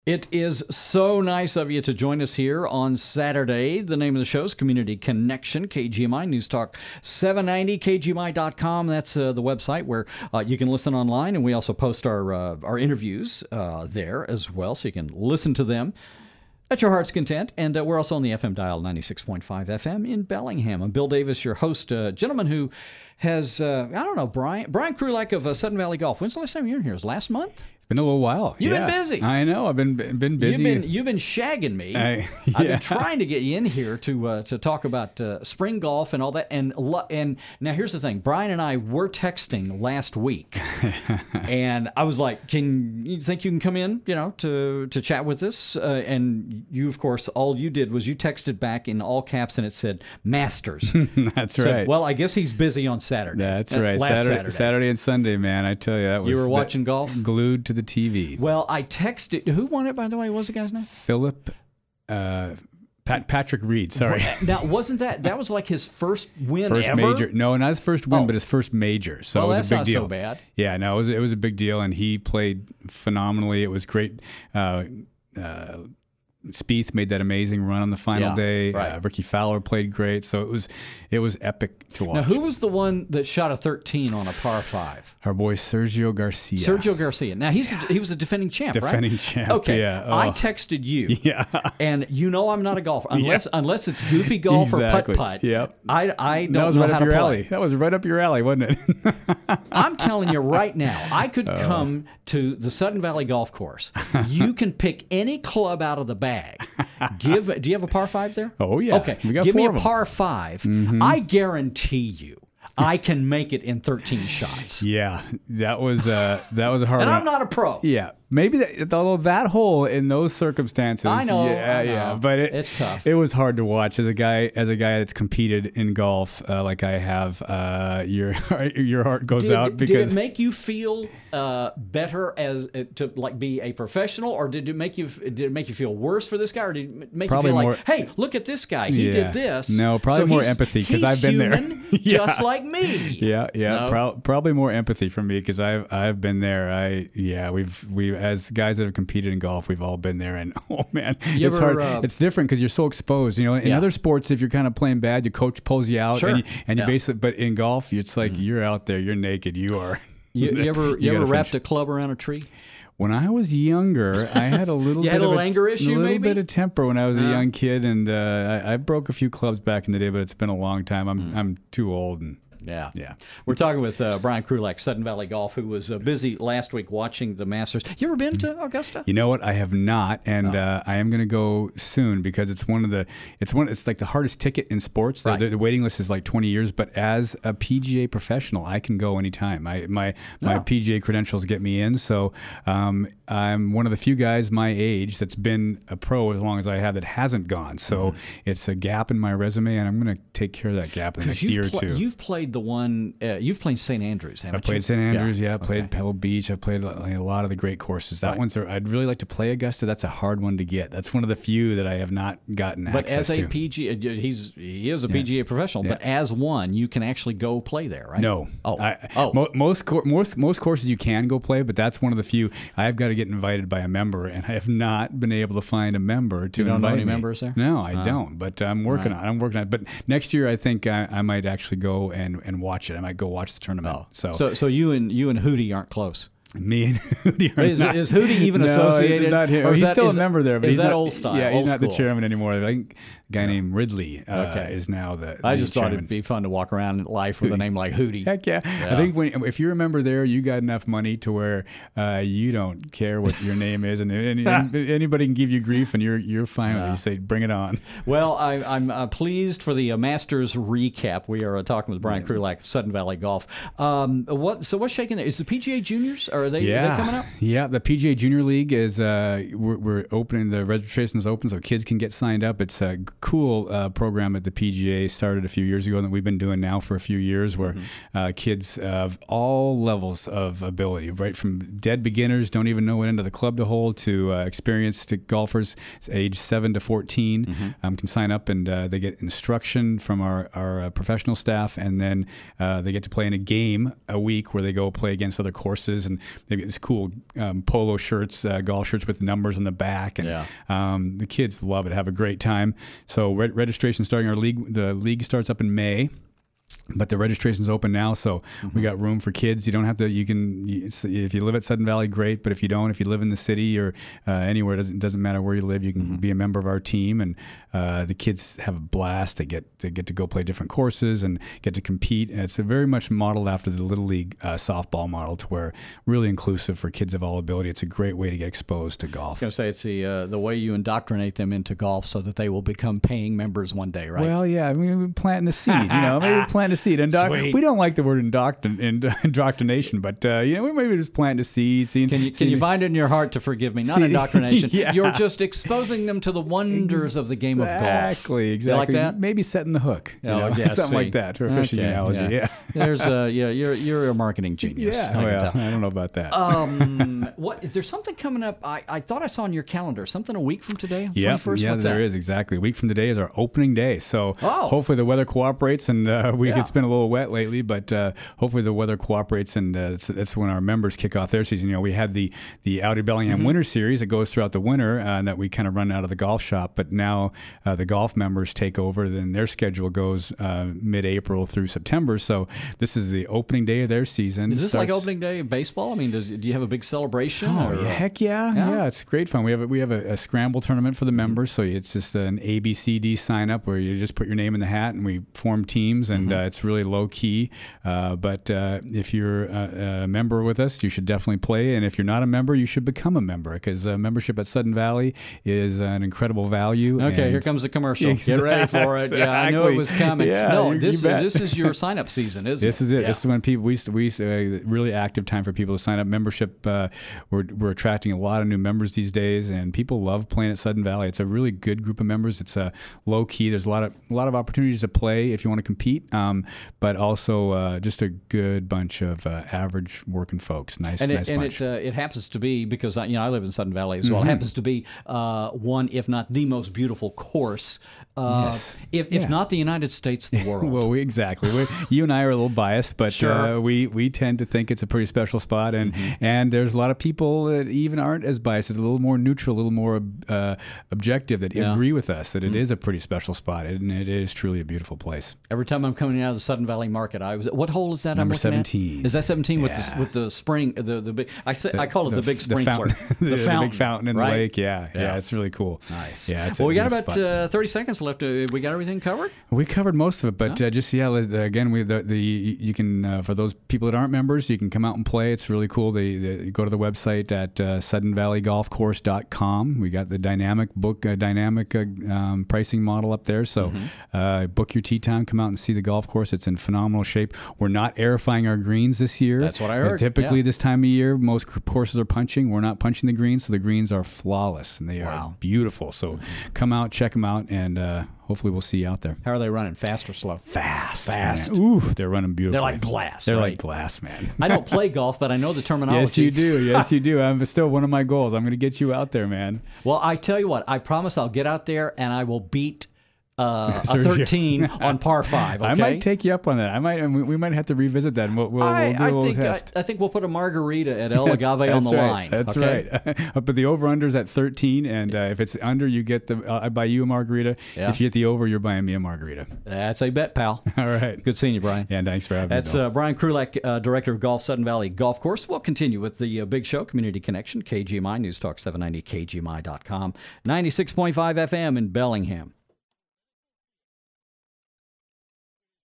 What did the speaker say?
It is so nice of you to join us here on Saturday. The name of the show is Community Connection, KGMI News Talk 790, KGMI.com. That's the website where you can listen online, and we also post our interviews there as well, so you can listen to them at your heart's content. And we're also on the FM dial, 96.5 FM in Bellingham. I'm Bill Davis, your host, a gentleman who has, Brian Krulak of Sudden Valley Golf. When's the last time you were in here? Was it last month? Been a little while. You've been busy. I know. I've been busy. You've been shagging me. I've been trying to get you in here to talk about spring golf and all that. And now here's the thing. Brian and I were texting last week, and I was like, "Can you think you can come in? To chat with us?" And you, of course, all you did was you texted back in all caps, and it said Masters. That's right. Well, I guess he's busy on Saturday. That's right. Saturday and Sunday, man. I tell you, that was. You were watching golf, glued to the TV. Well, I texted. Who won it, by the way? What was the guy's name? Patrick Reed. Sorry. Now, wasn't that was like his first win first ever? Major? No, not his first win, but his first major. So it was a big deal. That's not so bad. Yeah, no, it was a big deal, and he played phenomenally. It was great. Spieth made that amazing run on the final day. Right. Ricky Fowler played great, so it was epic to watch. Now, who was the one that shot a 13 on a par 5? Our boy Sergio Garcia. Now he was a defending champ, right? Defending champ. Okay. Yeah. I texted you. Yeah. And I'm not a golfer unless it's goofy golf or putt. Yep. I don't know how to play. Alley. That was right up your alley, wasn't it? I'm telling you right now, I could come to the Sudden Valley Golf Course. You can pick any club out of the bag. Do you have a par 5 there? Oh, yeah. Okay. We got Give me four a of them. par 5. Mm-hmm. I guarantee you I can make it in 13 shots. Yeah. That was a hard one. And I'm not a pro. Yeah. Maybe although that hole in those circumstances, I know, yeah, but it's tough. It was hard to watch as a guy that's competed in golf like I have. Your heart goes out because did it make you feel better to be a professional, or did it make you feel worse for this guy, or did it make you feel like, hey, look at this guy, he did this? No, probably more empathy because I've been there, just like me. Yeah. No? Probably more empathy from me because I've been there. We've as guys that have competed in golf, we've all been there, and oh man, it's hard. It's different because you're so exposed. In other sports, if you're kind of playing bad, your coach pulls you out, and you basically. But in golf, it's like you're out there, you're naked, you are. You ever wrapped a club around a tree? When I was younger, I had a little anger issue, a little bit of temper when I was a young kid, and I broke a few clubs back in the day, but it's been a long time. I'm too old and. Yeah. We're talking with Brian Krulak, Sudden Valley Golf, who was busy last week watching the Masters. You ever been to Augusta? You know what? I have not, and I am going to go soon because it's like the hardest ticket in sports. Right. The waiting list is like 20 years, but as a PGA professional, I can go anytime. My PGA credentials get me in, so I'm one of the few guys my age that's been a pro as long as I have that hasn't gone. So it's a gap in my resume, and I'm going to take care of that gap in the next year or two. You've played the one. You've played St. Andrews, haven't you? I played St. Andrews. Yeah, I played Pebble Beach. I played a lot of the great courses. That one's. I'd really like to play Augusta. That's a hard one to get. That's one of the few that I have not gotten access to. But as a PGA, he is a PGA professional. But as one, you can actually go play there, right? No. Most courses you can go play, but that's one of the few. I've got to get invited by a member, and I have not been able to find a member to invite me. You don't know any members there? No, I don't. But I'm working on it. But next year, I think I might actually go and watch it. I might go watch the tournament. So you and Hootie aren't close. Me and Hootie are is Hootie even no, associated? He's not here. He's still a member there, but is he's that not, old style? Yeah, he's not the chairman anymore. I think a guy named Ridley is now the I just chairman. thought it'd be fun to walk around in life with a name like Hootie. Heck yeah. I think if you're a member there, you got enough money to where you don't care what your name is, and anybody can give you grief, and you're fine with it. You say, bring it on. Well, I'm pleased for the Masters recap. We are talking with Brian Krulak of Sudden Valley Golf. What's shaking there? Is the PGA Juniors? Or are they coming up? Yeah, the PGA Junior League is we're opening, the registration's open so kids can get signed up. It's a cool program that the PGA started a few years ago and that we've been doing now for a few years, where kids of all levels of ability, right from dead beginners, don't even know what end of the club to hold, to experienced golfers age 7 to 14 can sign up, and they get instruction from our professional staff, and then they get to play in a game a week where they go play against other courses, and they've got these cool polo shirts, golf shirts with numbers on the back, and the kids love it. Have a great time. So registration starting our league. The league starts up in May. But the registration's open now, so we got room for kids. You don't have to. If you live at Sudden Valley, great. But if you don't, if you live in the city or anywhere, it doesn't matter where you live. You can be a member of our team, and the kids have a blast. They get to go play different courses and get to compete. And it's very much modeled after the Little League softball model, to where really inclusive for kids of all ability. It's a great way to get exposed to golf. I was going to say it's the way you indoctrinate them into golf so that they will become paying members one day, right? Well, yeah. I mean, we're planting the seed. Maybe we're planting the seed. We don't like the word indoctrination, but we maybe just plant a seed. Can you find it in your heart to forgive me? Not indoctrination. You're just exposing them to wonders of the game of golf. Exactly. You like that? Maybe setting the hook. Something like that for a fishing analogy. Yeah. There's you're a marketing genius. Yeah. I don't know about that. There's something coming up. I thought I saw on your calendar something a week from today. Yeah, there is exactly. A week from today is our opening day. So hopefully the weather cooperates, and it's been a little wet lately, but hopefully the weather cooperates, and that's when our members kick off their season. We had the Audi Bellingham Winter Series that goes throughout the winter, and that we kind of run out of the golf shop. But now the golf members take over. Then their schedule goes mid-April through September. So this is the opening day of their season. Is this like opening day of baseball? I mean, do you have a big celebration? Heck yeah! It's great fun. We have a scramble tournament for the members. So it's just an ABCD sign up where you just put your name in the hat, and we form teams, and it's really low key, but if you're a member with us, you should definitely play, and if you're not a member, you should become a member, because membership at Sudden Valley is an incredible value. Okay, here comes the commercial. Get ready for it. Yeah, I knew it was coming. Yeah, this is your sign up season, isn't it? This is it. Yeah. This is when people we really active time for people to sign up. Membership, we're attracting a lot of new members these days, and people love playing at Sudden Valley. It's a really good group of members. It's low key. There's a lot of opportunities to play if you want to compete. But also just a good bunch of average working folks. Nice bunch. And it happens to be, because I live in Sudden Valley as well. It happens to be one, if not the most beautiful course, if not the United States, the world. Well, exactly. You and I are a little biased, but we tend to think it's a pretty special spot, and there's a lot of people that even aren't as biased, a little more neutral, a little more objective, that agree with us that it is a pretty special spot, and it is truly a beautiful place. Every time I'm coming out of the Sudden Valley Market, what hole is that? Number 17. Is that 17 with the spring? The big. I call it the big sprinkler. The big fountain in the lake. Yeah, it's really cool. Nice. Yeah. We got about 30 seconds left. We got everything covered. We covered most of it, but again, you can for those people that aren't members, you can come out and play. It's really cool. They go to the website at SuddenValleyGolfCourse.com. We got the dynamic pricing model up there. So book your tee time, come out and see the golf course. It's in phenomenal shape. We're not airifying our greens this year. That's what I heard. Typically this time of year, most courses are punching. We're not punching the greens, so the greens are flawless, and they are beautiful. So come out, check them out, and hopefully we'll see you out there. How are they running? Fast or slow? Fast. Ooh, they're running beautifully. They're like glass. They're like glass, man. I don't play golf, but I know the terminology. Yes, you do. I'm still one of my goals. I'm going to get you out there, man. Well, I tell you what, I promise I'll get out there and I will beat a 13 on par 5. Okay? I might take you up on that. We might have to revisit that, and we'll do a little test. I think we'll put a margarita at El Agave on the line. That's right. But the over/under's at 13, and if it's under, you get I buy you a margarita. Yeah. If you hit the over, you're buying me a margarita. That's a bet, pal. All right. Good seeing you, Brian. Yeah, thanks for having me. That's Brian Krulak, Director of Golf, Sudden Valley Golf Course. We'll continue with the Big Show, Community Connection, KGMI, News Talk 790, KGMI.com, 96.5 FM in Bellingham.